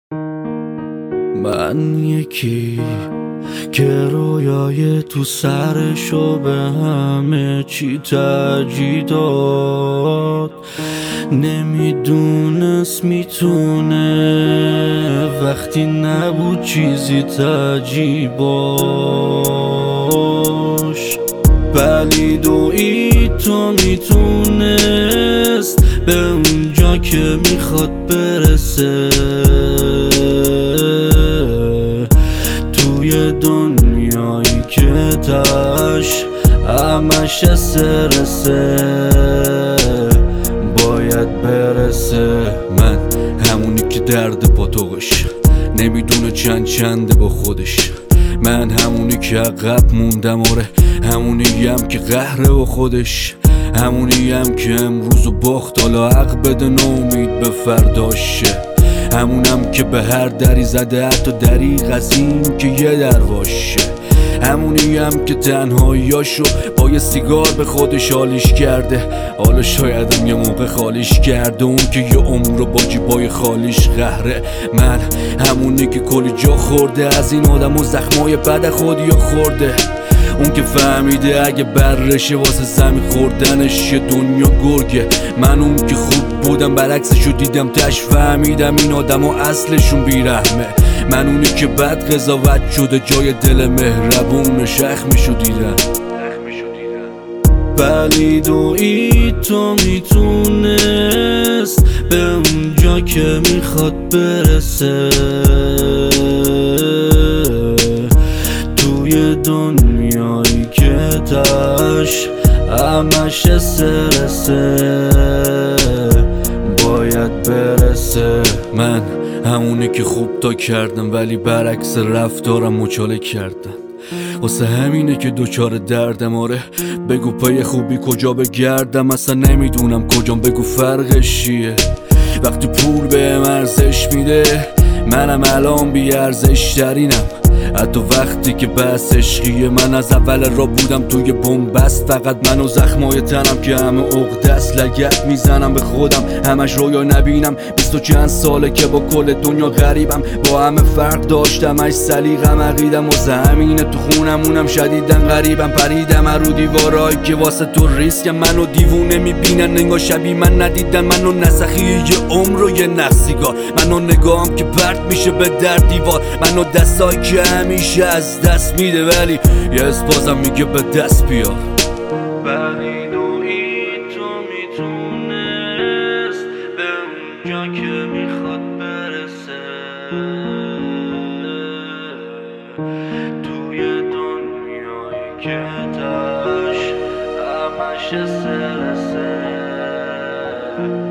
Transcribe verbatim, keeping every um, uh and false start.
من یکی که رویای تو سرشو به همه چی ترجیح داد، نمیدونست میتونه وقتی نبود چیزی ترجیح باش. پلید و ای تو میتونست به اونجا که میخواد برسه، توی دنیایی که تاش همش استرسه باید برسه. من همونی که درد پاتوقش نمیدونه چند چنده با خودش، من همونی که عقب موندم، آره همونی هم که قهره با خودش، همونی هم که امروز و باخت حالا حق بده نومید به فرداشه، همونم که به هر دری زده حتی دریغ از این که یه در باشه، همونی هم که تنهاییاشو با یه سیگار به خودش حالیش کرده، حالا شایدم یه موقع خالیش کرده، اون که یه عمر با جیبای خالیش قهره. من همونی که کلی جا خورده از این آدم و زخمای بد خودی خورده، اون که فهمیده اگه برشه واسه زمین خوردنش یه دنیا گرگه، من اون که خوب بودم برعکسشو دیدم تش فهمیدم این آدم و اصلشون بیرحمه، من اونی که بد قضاوت شده جای دل مهربون شخمشو دیدم. پلید و ای تو میتونست به اونجا که میخواد برسه، توی دنیایی که تاش همش استرسه باید برسه. من همونی که خوب تا کردم ولی برعکس رفتارم مچاله کردن، واسه همینه که دوچار دردم، آره بگو پای خوبی کجا بگردم، اصلا نمیدونم کجام، بگو فرقش چیه. وقتی پول بهم ارزش میده منم الان بی ارزش ترینم، حتی وقتی که بس عشقیه من از اول را بودم توی بنبست، فقط من و زخمای تنم که همه عقده است، لگد میزنم به خودم همش رویا نبینم، بیست و چند ساله که با کل دنیا غریبم، با همه فرق داشتم اش سلیقم عقیدم، واسه همینه تو خونمونم شدیدن غریبم، پریدم رو دیوارایی که واسه تو ریسکم، منو دیوونه میبینن انگار شبیه من ندیدن، منو نسخی یه عمر و یه نقصیگار، منو نگاهم که پرت میشه به در دیوار، منو دستایی که همیشه از دست میده ولی یه از بازم میگه به دست بیار. پلید و ای تو میتونست به اونجا که میخواد برسه، توی دنیایی که تاش همش استرسه